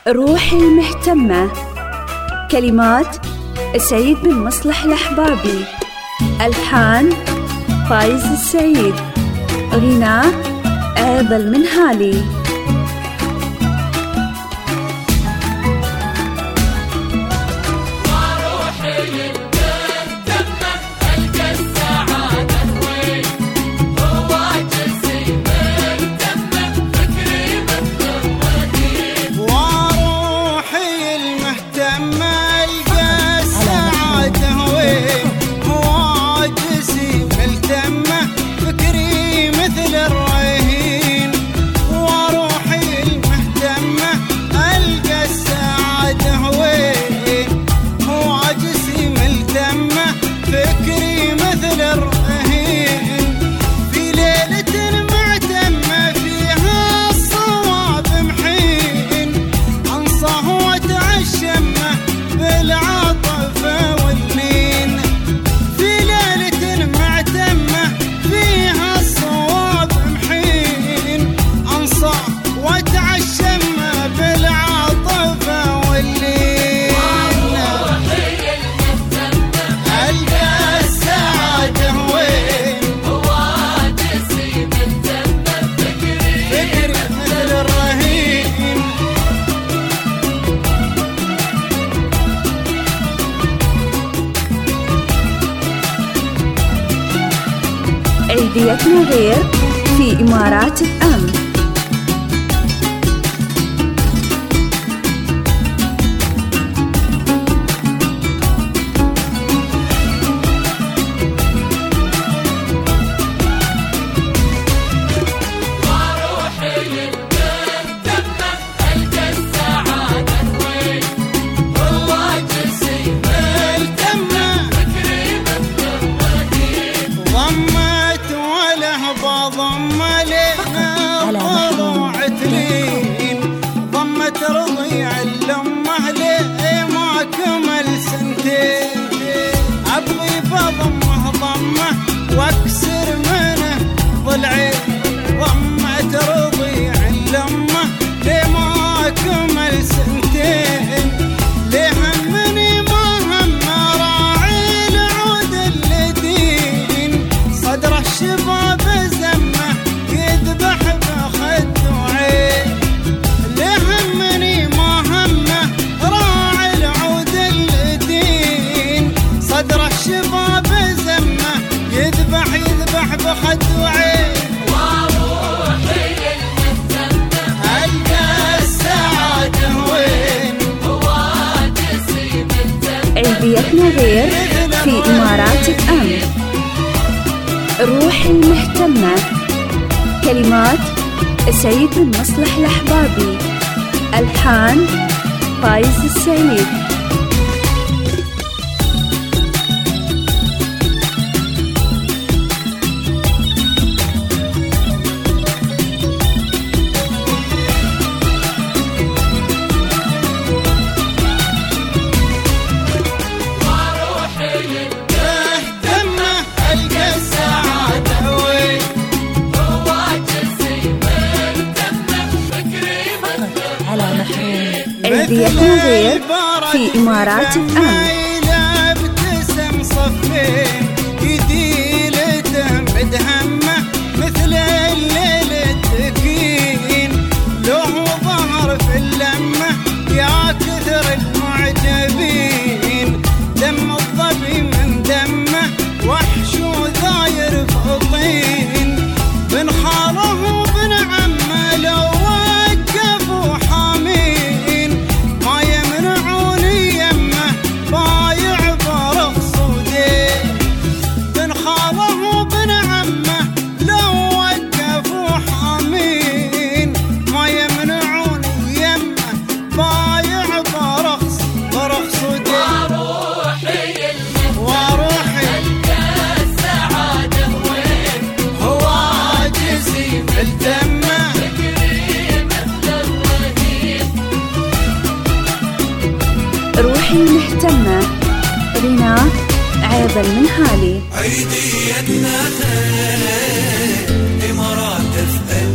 روحي المهتمة. كلمات سعيد بن مصلح الأحبابي، ألحان فايز السعيد، غناء عيض المنهالي. عيديتنا غير في إمارات الأمن. واكسر منه ضلعي ضمة رضيع لمه لما كمل سنتين. لهمني ما هم راعي العود الذين صدر الشباب زمه يذبح بخد وعين. لهمني ما هم راعي العود الذين صدر الشباب زمه يذبح بخد وعين. وروحي المهتمة ألقى السعادة وين وواجسي مهتمة. عيديتنا غير في إمارات الأمن. روحي المهتمة. كلمات سعيد بن مصلح الأحبابي، ألحان فايز السعيد. عيديتنا غير في إمارات الأمن. ابتسم صفين يديلته مدهمه مثل الليل التكين. له ظهر في اللمه يا كثر المعجبين. دم الظبي من دمه وحش وذاير فطين. بن خاله وبن عمه لو وقفوا حامين ما يمنعوني يمه بايع برخص ودين. بن خاله وبن عمه لو وقفوا حامين ما يمنعوني يمه بايع برخص ودين. وروحي ألقى السعادة وين هو عاجزي بالتمه. فكري مثل الرهيب. روحي المهتمة، غناء عيض المنهالي. عيديتنا خير إمارات الأمن.